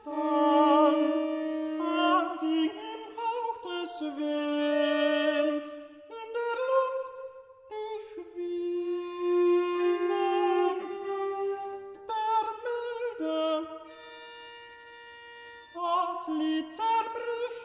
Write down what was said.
Dann verging im Hauch des Winds in der Luft die Schwingung der Milde. Das Lied zerbricht